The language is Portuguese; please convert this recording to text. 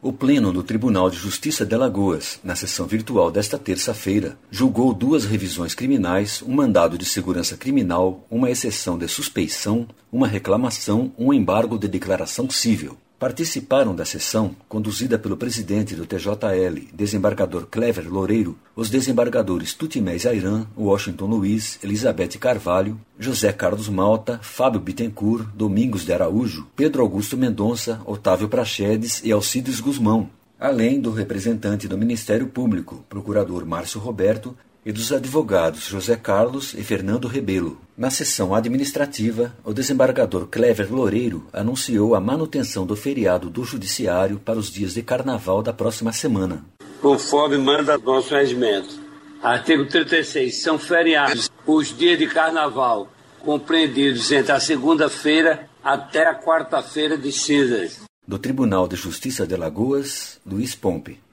O Pleno do Tribunal de Justiça de Alagoas, na sessão virtual desta terça-feira, julgou 2 revisões criminais, um mandado de segurança criminal, uma exceção de suspeição, uma reclamação, um embargo de declaração cível. Participaram da sessão, conduzida pelo presidente do TJL, desembargador Clever Loureiro, os desembargadores Tutimés Ayran, Washington Luiz, Elizabeth Carvalho, José Carlos Malta, Fábio Bittencourt, Domingos de Araújo, Pedro Augusto Mendonça, Otávio Praxedes e Alcides Guzmão, além do representante do Ministério Público, procurador Márcio Roberto, e dos advogados José Carlos e Fernando Rebelo. Na sessão administrativa, o desembargador Clever Loureiro anunciou a manutenção do feriado do Judiciário para os dias de Carnaval da próxima semana. Conforme manda nosso regimento. Artigo 36. São feriados os dias de Carnaval, compreendidos entre a segunda-feira até a quarta-feira de cinzas. Do Tribunal de Justiça de Alagoas, Luiz Pompe.